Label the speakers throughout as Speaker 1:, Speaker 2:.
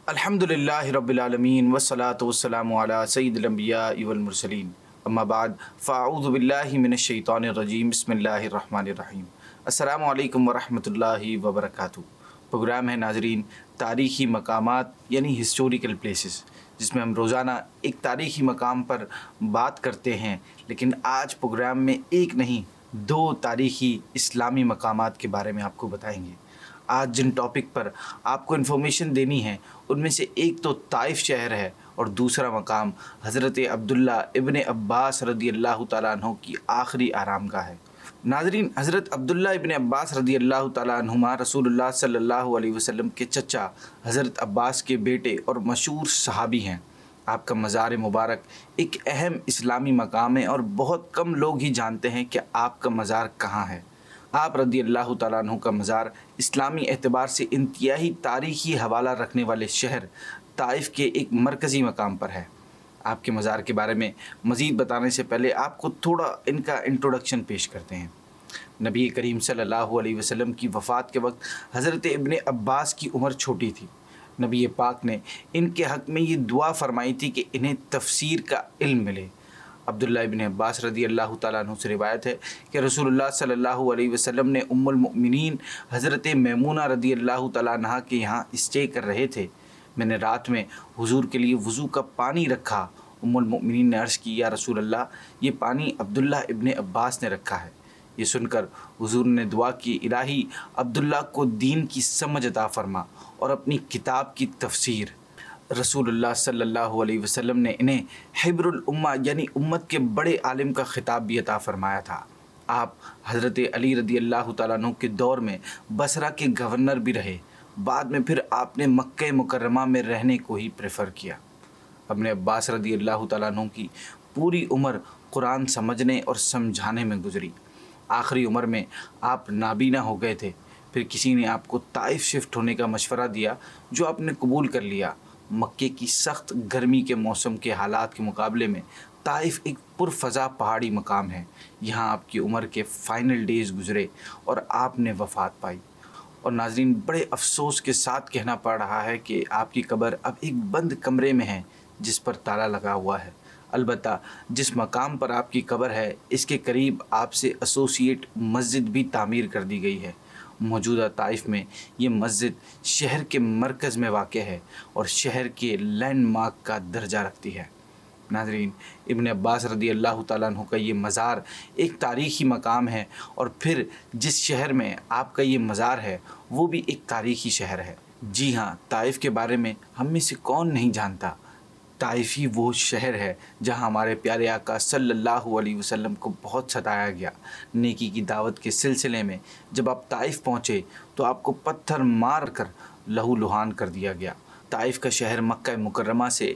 Speaker 1: अल्हम्दुलिल्लाहि रब्बिल आलमीन वस्सलातु वस्सलामु अला सय्यिदिल अंबियाइ वल मुरसलीन अम्मा बाद फ़अऊज़ु बिल्लाहि मिनश शैतानिर रजीम बिस्मिल्लाहिर रहमानिर रहीम। अस्सलामु अलैकुम वरहमतुल्लाहि वबरकातुहू। प्रोग्राम है नाजरीन तारीख़ी मकामात यानी हिस्टोरिकल प्लेसेस, जिसमें हम रोज़ाना एक तारीख़ी मकाम पर बात करते हैं। लेकिन आज प्रोग्राम में एक नहीं दो तारीख़ी इस्लामी मकामात के बारे में आपको बताएंगे। आज जिन टॉपिक पर आपको इन्फॉर्मेशन देनी है उनमें से एक तो ताइफ शहर है और दूसरा मकाम हज़रत अब्दुल्ला इब्ने अब्बास रदी अल्लाह तआला अन्हु की आखिरी आरामगाह है। नाज़रीन, हज़रत अब्दुल्ला इब्ने अब्बास रदी अल्लाह तआला अन्हुमा रसूलुल्लाह सल्लल्लाहु अलैहि वसल्लम के चचा हज़रत अब्बास के बेटे और मशहूर सहाबी हैं। आपका मज़ार मुबारक एक अहम इस्लामी मकाम है और बहुत कम लोग ही जानते हैं कि आपका मज़ार कहाँ है। आप रदी अल्लाह तआला अन्हु का मज़ार इस्लामी एतबार से इंतहाई तारीख़ी हवाला रखने वाले शहर ताइफ के एक मरकज़ी मकाम पर है। आपके मज़ार के बारे में मज़ीद बताने से पहले आपको थोड़ा इनका इंट्रोडक्शन पेश करते हैं। नबी करीम सल्लल्लाहु अलैहि वसल्लम की वफ़ात के वक्त हज़रत इब्ने अब्बास की उम्र छोटी थी। नबी पाक ने इनके हक़ में ये दुआ फ़रमाई थी कि इन्हें तफ़सीर का इल्म मिले। अब्दुल्ला इब्ने अब्बास रदी अल्लाह तआला अन्हु से रिवायत है कि रसूलुल्लाह सल्लल्लाहु अलैहि वसल्लम ने उम्मुल मुमिनीन हज़रत मैमूना रदी अल्लाह तआला अन्हा के यहाँ स्टे कर रहे थे। मैंने रात में हुजूर के लिए वज़ू का पानी रखा। उम्मुल मुमिनीन ने अर्ज़ की, या रसूल अल्लाह, ये पानी अब्दुल्ला इब्ने अब्बास ने रखा है। ये सुनकर हुजूर ने दुआ की, इलाही अब्दुल्ला को दीन की समझ अता फ़रमा और अपनी किताब की तफसीर। रसूलुल्लाह सल्लल्लाहु अलैहि वसल्लम ने इन्हें हिब्रुल उम्मा यानी उम्मत के बड़े आलिम का ख़िताब भी अता फ़रमाया था। आप हज़रत अली रदी अल्लाह तआला अन्हु के दौर में बसरा के गवर्नर भी रहे। बाद में फिर आपने मक्के मुकर्रमा में रहने को ही प्रेफर किया। अपने अब्बास रदी अल्लाह तआला अन्हु की पूरी उम्र कुरान समझने और समझाने में गुजरी। आखिरी उम्र में आप नाबीना हो गए थे। फिर किसी ने आपको ताइफ शिफ्ट होने का मशवरा दिया, जो आपने कबूल कर लिया। मक्के की सख्त गर्मी के मौसम के हालात के मुकाबले में ताइफ एक पुरफ़ज़ा पहाड़ी मकाम है। यहाँ आपकी उम्र के फ़ाइनल डेज़ गुज़रे और आपने वफ़ात पाई। और नाज़रीन, बड़े अफसोस के साथ कहना पड़ रहा है कि आपकी कब्र अब एक बंद कमरे में है जिस पर ताला लगा हुआ है। अलबत्ता जिस मकाम पर आपकी कब्र है इसके करीब आपसे एसोसिएट मस्जिद भी तामीर कर दी गई है। मौजूदा ताइफ में ये मस्जिद शहर के मरकज़ में वाक़ है और शहर के लैंडमार्क का दर्जा रखती है। नाज़रीन, इब्ने अब्बास रदी अल्लाह तआला अन्हु का ये मज़ार एक तारीख़ी मकाम है और फिर जिस शहर में आपका ये मज़ार है वो भी एक तारीख़ी शहर है। जी हाँ, ताइफ के बारे में हम में से कौन नहीं जानता। ताइफ ही वो शहर है जहाँ हमारे प्यारे आका सल्लल्लाहु अलैहि वसल्लम को बहुत सताया गया। नेकी की दावत के सिलसिले में जब आप ताइफ पहुँचे तो आपको पत्थर मार कर लहू लुहान कर दिया गया। ताइफ का शहर मक्का मुकर्रमा से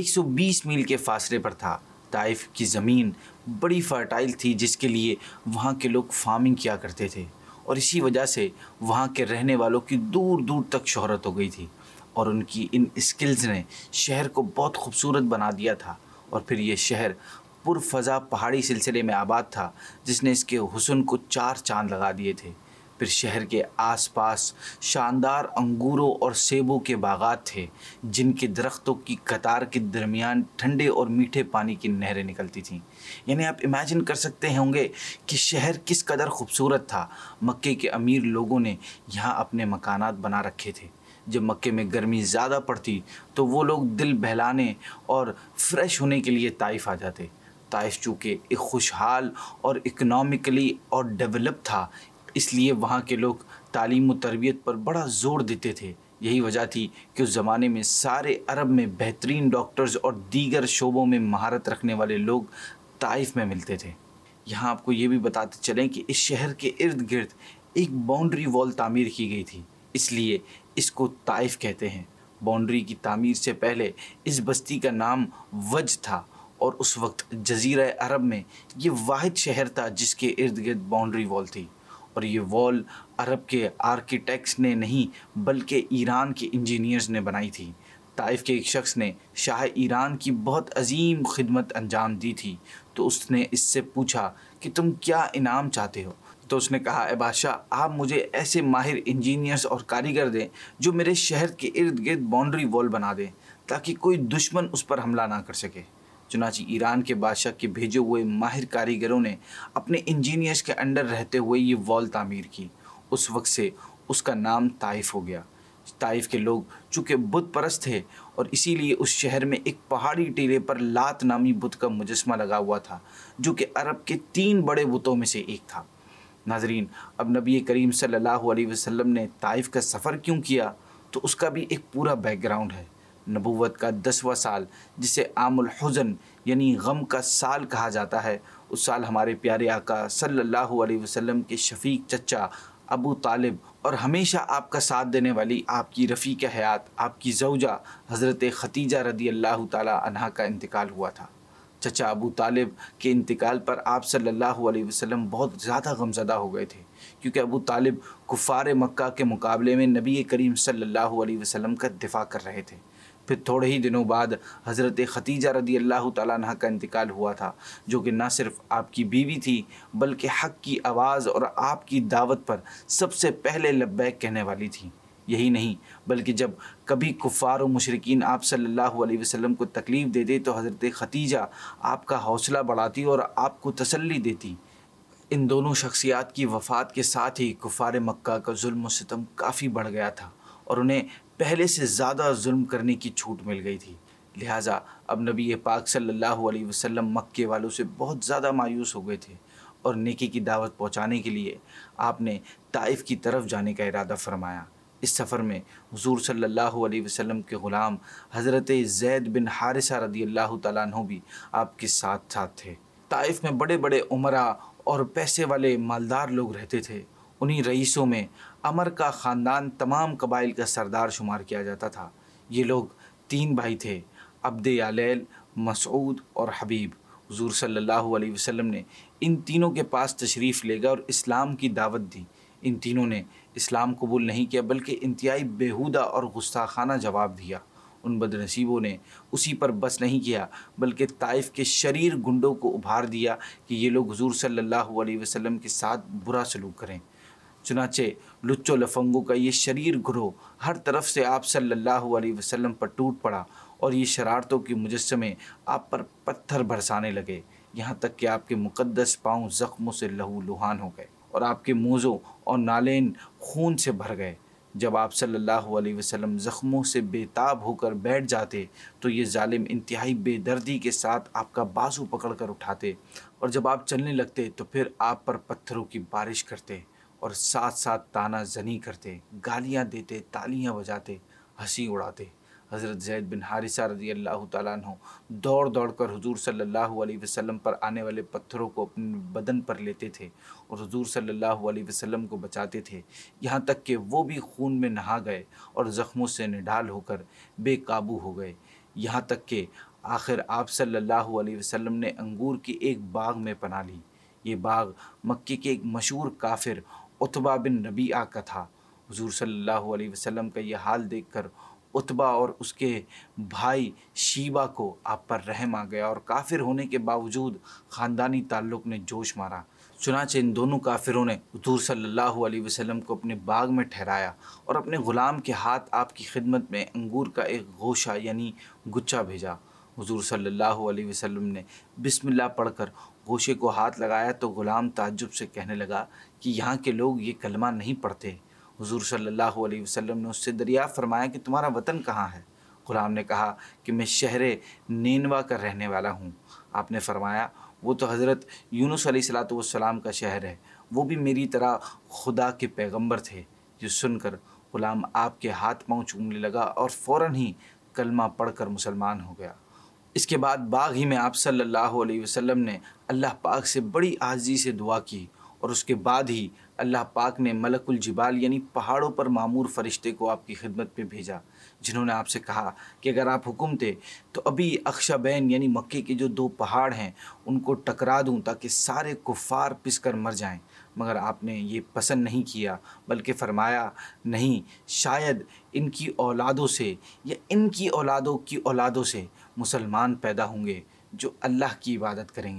Speaker 1: 120 मील के फासले पर था। ताइफ की ज़मीन बड़ी फर्टाइल थी, जिसके लिए वहाँ के लोग फार्मिंग किया करते थे और इसी वजह से वहाँ के रहने वालों की दूर दूर तक शोहरत हो गई थी और उनकी इन स्किल्स ने शहर को बहुत खूबसूरत बना दिया था। और फिर ये शहर पुरफ़ज़ा पहाड़ी सिलसिले में आबाद था, जिसने इसके हुस्न को चार चांद लगा दिए थे। फिर शहर के आसपास शानदार अंगूरों और सेबों के बागात थे, जिनके दरख्तों की कतार के दरमियान ठंडे और मीठे पानी की नहरें निकलती थीं। यानी आप इमेजिन कर सकते होंगे कि शहर किस कदर खूबसूरत था। मक्के के अमीर लोगों ने यहाँ अपने मकानात बना रखे थे। जब मक्के में गर्मी ज़्यादा पड़ती तो वो लोग दिल बहलाने और फ्रेश होने के लिए ताइफ आ जाते। ताइफ चूँकि एक खुशहाल और इकनॉमिकली और डेवलप था, इसलिए वहाँ के लोग तालीम व तरबियत पर बड़ा ज़ोर देते थे। यही वजह थी कि उस ज़माने में सारे अरब में बेहतरीन डॉक्टर्स और दीगर शोबों में महारत रखने वाले लोग ताइफ में मिलते थे। यहाँ आपको ये भी बताते चलें कि इस शहर के इर्द गिर्द एक बाउंड्री वॉल तामीर की गई थी, इसलिए इसको ताइफ कहते हैं। बाउंड्री की तामीर से पहले इस बस्ती का नाम वज था और उस वक्त जज़ीरा अरब में ये वाहिद शहर था जिसके इर्द गिर्द बाउंड्री वॉल थी। और ये वॉल अरब के आर्किटेक्ट्स ने नहीं बल्कि ईरान के इंजीनियर्स ने बनाई थी। ताइफ के एक शख्स ने शाह ईरान की बहुत अजीम खिदमत अंजाम दी थी, तो उसने इससे पूछा कि तुम क्या इनाम चाहते हो। तो उसने कहा, ए बादशाह, आप मुझे ऐसे माहिर इंजीनियर्स और कारीगर दें जो मेरे शहर के इर्द गिर्द बाउंड्री वॉल बना दें ताकि कोई दुश्मन उस पर हमला ना कर सके। चुनांचे ईरान के बादशाह के भेजे हुए माहिर कारीगरों ने अपने इंजीनियर्स के अंडर रहते हुए ये वॉल तामीर की। उस वक्त से उसका नाम ताइफ हो गया। ताइफ के लोग चूँकि बुत परस्त थे और इसीलिए उस शहर में एक पहाड़ी टीले पर लात नामी बुत का मुजस्मा लगा हुआ था, जो कि अरब के 3 बड़े बुतों में से एक था। नाजरीन, अब नबी करीम सल्लल्लाहु अलैहि वसल्लम ने ताइफ का सफ़र क्यों किया, तो उसका भी एक पूरा बैकग्राउंड है। नबूवत का 10वां साल, जिसे आमुल हुज़न यानी गम का साल कहा जाता है, उस साल हमारे प्यारे आका सल्लल्लाहु अलैहि वसल्लम के शफीक चचा अबू तालिब और हमेशा आपका साथ देने वाली आपकी रफ़ीक हयात, आपकी ज़ौजा हज़रत खतीजा रदी अल्लाह ताला अन्हा का इंतकाल हुआ था। चचा अबू तालिब के इंतकाल पर आप सल्लल्लाहु अलैहि वसल्लम बहुत ज़्यादा गमज़दा हो गए थे, क्योंकि अबू तालिब कुफ़ार मक्का के मुकाबले में नबी करीम सल्लल्लाहु अलैहि वसल्लम का दिफ़ा कर रहे थे। फिर थोड़े ही दिनों बाद हज़रत खतीजा रदी अल्लाह ताला अन्हा का इंतकाल हुआ था, जो कि न सिर्फ आपकी बीवी थी बल्कि हक़ की आवाज़ और आपकी दावत पर सबसे पहले लब्बैक कहने वाली थी। यही नहीं बल्कि जब कभी कुफ़ार व मुशरिकीन आप सल्लल्लाहु अलैहि वसल्लम को तकलीफ़ देते तो हज़रत खतीजा आपका हौसला बढ़ाती और आपको तसल्ली देती। इन दोनों शख्सियात की वफ़ात के साथ ही कुफ़ार मक्का का जुल्म व सितम काफ़ी बढ़ गया था और उन्हें पहले से ज़्यादा जुल्म करने की छूट मिल गई थी। लिहाजा अब नबी पाक सल्लल्लाहु अलैहि वसल्लम मक्के वालों से बहुत ज़्यादा मायूस हो गए थे और नेकी की दावत पहुँचाने के लिए आपने ताइफ़ की तरफ जाने का इरादा फरमाया। इस सफ़र में हुज़ूर सल्लल्लाहु अलैहि वसल्लम के ग़ुलाम हज़रत ज़ैद बिन हारिसा रदी अल्लाह तआला अन्हु भी आपके साथ साथ थे। ताइफ़ में बड़े बड़े उमरा और पैसे वाले मालदार लोग रहते थे। उन्हीं रईसों में अमर का ख़ानदान तमाम कबाइल का सरदार शुमार किया जाता था। ये लोग 3 भाई थे, अब्द यालैल, मसऊद और हबीब। हुज़ूर सल्लल्लाहु अलैहि वसल्लम ने इन तीनों के पास तशरीफ़ ले गए और इस्लाम की दावत दी। इन तीनों ने इस्लाम कबूल नहीं किया बल्कि इंतहाई बेहुदा और गुस्ताखाना जवाब दिया। उन बदनसीबों ने उसी पर बस नहीं किया बल्कि ताइफ़ के शरीर गुंडों को उभार दिया कि ये लोग हुज़ूर सल्लल्लाहु अलैहि वसल्लम के साथ बुरा सलूक करें। चुनाचे लुच्चो लफंगों का ये शरीर ग्रोह हर तरफ से आप सल्लल्लाहु अलैहि वसल्लम पर टूट पड़ा और ये शरारतों के मुजस्समे आप पर पत्थर बरसाने लगे, यहाँ तक कि आपके मुक़द्दस पाँव ज़ख्मों से लहूलुहान हो गए और आपके मोज़ों और नालेन खून से भर गए। जब आप सल्लल्लाहु अलैहि वसल्लम ज़ख्मों से बेताब होकर बैठ जाते तो ये ज़ालिम इंतहाई बेदर्दी के साथ आपका बाजू पकड़ कर उठाते और जब आप चलने लगते तो फिर आप पर पत्थरों की बारिश करते और साथ साथ ताना जनी करते, गालियाँ देते, तालियाँ बजाते, हंसी उड़ाते। हज़रत ज़ैद बिन हारिसा रज़ी अल्लाह ताला अन्हु दौड़ दौड़ कर हुज़ूर सल्लल्लाहु अलैहि वसल्लम पर आने वाले पत्थरों को अपने बदन पर लेते थे और हुज़ूर सल्लल्लाहु अलैहि वसल्लम को बचाते थे, यहाँ तक कि वो भी खून में नहा गए और ज़ख्मों से निढाल होकर बेकाबू हो गए। यहाँ तक कि आखिर आप सल्लल्लाहु अलैहि वसल्लम ने अंगूर के एक बाग में पनाह ली। ये बाग मक्के के एक मशहूर काफिर उतबा बिन रबीआ का था। हुज़ूर सल्लल्लाहु अलैहि वसल्लम का यह हाल देखकर उतबा और उसके भाई शीबा को आप पर रहम आ गया और काफिर होने के बावजूद ख़ानदानी ताल्लुक़ ने जोश मारा। चुनांचे इन दोनों काफिरों ने हुज़ूर सल्लल्लाहु अलैहि वसल्लम को अपने बाग में ठहराया और अपने ग़ुलाम के हाथ आपकी खिदमत में अंगूर का एक गोशा यानी गुच्छा भेजा। हुज़ूर सल्लल्लाहु अलैहि वसल्लम ने बिस्मिल्लाह पढ़कर गोशे को हाथ लगाया तो ग़ुलाम ताज्जुब से कहने लगा कि यहाँ के लोग ये कलमा नहीं पढ़ते। हुज़ूर सल्लल्लाहु अलैहि वसल्लम ने उससे दरियाफ़त फरमाया कि तुम्हारा वतन कहाँ है? ग़ुलाम ने कहा कि मैं शहर नेनवा का रहने वाला हूँ। आपने फरमाया वो तो हज़रत यूनुस अलैहिस्सलातु वस्सलाम का शहर है, वो भी मेरी तरह खुदा के पैगंबर थे। ये सुनकर ग़ुलाम आपके हाथ पाँव चूमने लगा और फ़ौरन ही कलमा पढ़कर मुसलमान हो गया। इसके बाद बाग ही में आप सल्लल्लाहु अलैहि वसल्लम ने अल्लाह पाक से बड़ी आज़ी से दुआ की और उसके बाद ही अल्लाह पाक ने मलकुल जिबाल यानी पहाड़ों पर मामूर फ़रिश्ते को आपकी खिदमत में भेजा, जिन्होंने आपसे कहा कि अगर आप हुक्म दें तो अभी अख्शबैन यानी मक्के के जो 2 पहाड़ हैं उनको टकरा दूं ताकि सारे कुफ़ार पिस कर मर जाएं। मगर आपने ये पसंद नहीं किया बल्कि फ़रमाया नहीं, शायद इनकी औलादों से या इनकी औलादों की औलादों से मुसलमान पैदा होंगे जो अल्लाह की इबादत करेंगे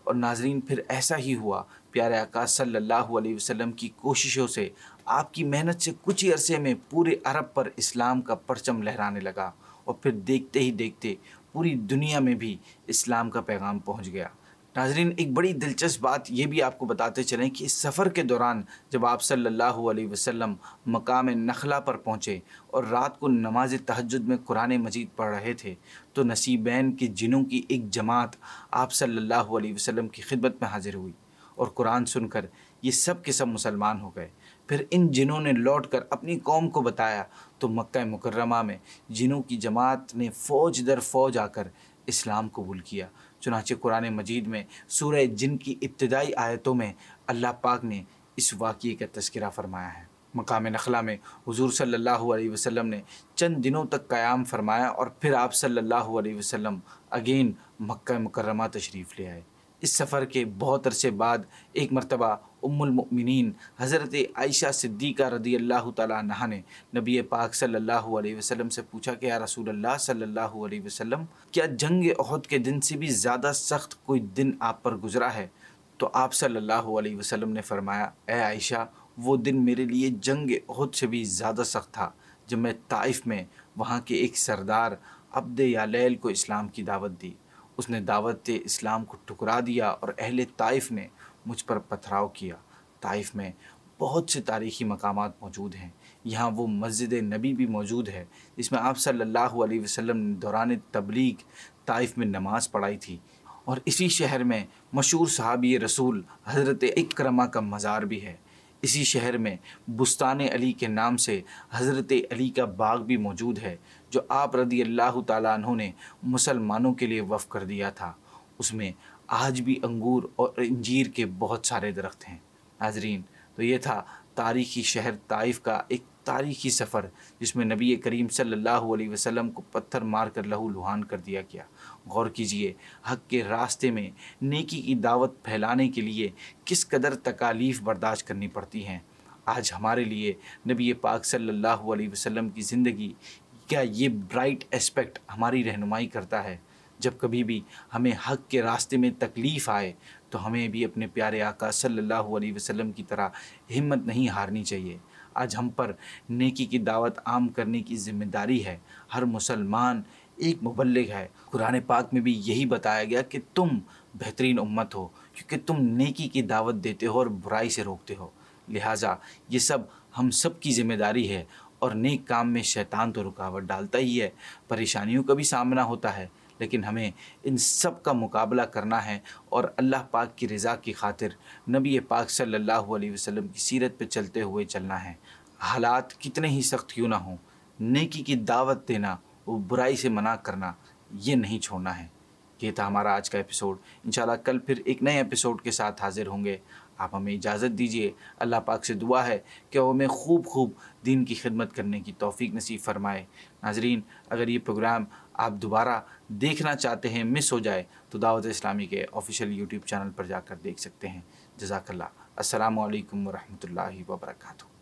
Speaker 1: और नाजरीन फिर ऐसा ही हुआ। प्यारे आका सल्लल्लाहु अलैहि वसल्लम की कोशिशों से, आपकी मेहनत से कुछ ही अरसे में पूरे अरब पर इस्लाम का परचम लहराने लगा और फिर देखते ही देखते पूरी दुनिया में भी इस्लाम का पैगाम पहुंच गया। नाजरीन एक बड़ी दिलचस्प बात ये भी आपको बताते चलें कि इस सफ़र के दौरान जब आप सल्लल्लाहु अलैहि वसल्लम मकाम नखला पर पहुँचे और रात को नमाज तहज्जुद में कुरान मजीद पढ़ रहे थे, तो नसीबैन के जिनों की एक जमात आप सल्लल्लाहु अलैहि वसल्लम की खिदमत में हाजिर हुई और कुरान सुनकर ये सब के सब मुसलमान हो गए। फिर इन जिनों ने लौटकर अपनी कौम को बताया तो मक्का मुकर्रमा में जिनों की जमात ने फ़ौज दर फ़ौज आकर इस्लाम कबूल किया। चुनांचे कुरान मजीद में सूरह जिन की इब्तिदाई आयतों में अल्लाह पाक ने इस वाक़ये का तज़किरा फ़रमाया है। मकाम नखला में हुज़ूर सल्लल्लाहु अलैहि वसल्लम ने चंद दिनों तक क़याम फ़रमाया और फिर आप सल्लल्लाहु अलैहि वसल्लम अगेन मक्का मुकर्रमा तशरीफ़ ले आए। इस सफ़र के बहुत अरसे बाद एक मरतबा उम्मुल मुमिनीन हज़रत आयशा सिद्दीक़ा रज़ियल्लाहु तआला अन्हा ने नबी पाक सल्लल्लाहु अलैहि वसल्लम से पूछा कि या रसूल अल्लाह सल्लल्लाहु अलैहि वसल्लम, क्या जंग उहद के दिन से भी ज़्यादा सख्त कोई दिन आप पर गुज़रा है? तो आप सल्लल्लाहु अलैहि वसल्लम ने फ़रमाया, ए आयशा, वो दिन मेरे लिए जंग उहद से भी ज़्यादा सख्त था जब मैं ताइफ़ में वहाँ के एक सरदार अब्द यालैल को इस्लाम की दावत दी। उसने दावत इस्लाम को ठुकरा दिया और अहले ताइफ़ ने मुझ पर पथराव किया। ताइफ़ में बहुत से तारीख़ी मकामात मौजूद हैं। यहाँ वो मस्जिद नबी भी मौजूद है जिसमें आप सल्लल्लाहु अलैहि वसल्लम ने दौरान तबलीग ताइफ़ में नमाज़ पढ़ाई थी। और इसी शहर में मशहूर सहाबी रसूल हज़रत इकरमा का मज़ार भी है। इसी शहर में बुस्तान अली के नाम से हज़रत अली का बाग भी मौजूद है जो आप रज़ियल्लाहु ताला अन्हु ने मुसलमानों के लिए वफ़ कर दिया था। उसमें आज भी अंगूर और इंजीर के बहुत सारे दरख्त हैं। नाज़रीन, तो ये था तारीख़ी शहर ताइफ़ का एक तारीख़ी सफ़र जिसमें नबी करीम सल्लल्लाहु अलैहि वसल्लम को पत्थर मार कर लहू लुहान कर दिया गया। गौर कीजिए, हक़ के रास्ते में नेकी की दावत फैलाने के लिए किस कदर तकालीफ़ बर्दाश्त करनी पड़ती हैं। आज हमारे लिए नबी पाक सल्लल्लाहु अलैहि वसल्लम की ज़िंदगी का ये ब्राइट एस्पेक्ट हमारी रहनुमाई करता है। जब कभी भी हमें हक़ के रास्ते में तकलीफ़ आए तो हमें भी अपने प्यारे आका सल्लल्लाहु अलैहि वसल्लम की तरह हिम्मत नहीं हारनी चाहिए। आज हम पर नेकी की दावत आम करने की ज़िम्मेदारी है। हर मुसलमान एक मुबल्लिग है। कुरान पाक में भी यही बताया गया कि तुम बेहतरीन उम्मत हो क्योंकि तुम नेकी की दावत देते हो और बुराई से रोकते हो। लिहाजा ये सब हम सब की ज़िम्मेदारी है और नेक काम में शैतान तो रुकावट डालता ही है, परेशानियों का भी सामना होता है, लेकिन हमें इन सब का मुकाबला करना है और अल्लाह पाक की रज़ा की खातिर नबी पाक सल्लल्लाहु अलैहि वसल्लम की सीरत पे चलते हुए चलना है। हालात कितने ही सख्त क्यों ना हों, नेकी की दावत देना, वो बुराई से मना करना, ये नहीं छोड़ना है। ये था हमारा आज का एपिसोड। इंशाल्लाह कल फिर एक नए एपिसोड के साथ हाज़िर होंगे। आप हमें इजाज़त दीजिए। अल्लाह पाक से दुआ है कि वो हमें खूब दीन की खिदमत करने की तौफ़ीक नसीब फ़रमाए। नाज़रीन, अगर ये प्रोग्राम आप दोबारा देखना चाहते हैं, मिस हो जाए, तो दावत इस्लामी के ऑफ़िशियल यूट्यूब चैनल पर जाकर देख सकते हैं। जज़ाकल्लाह। अस्सलामु अलैकुम व रहमतुल्लाहि व बरकातुहू।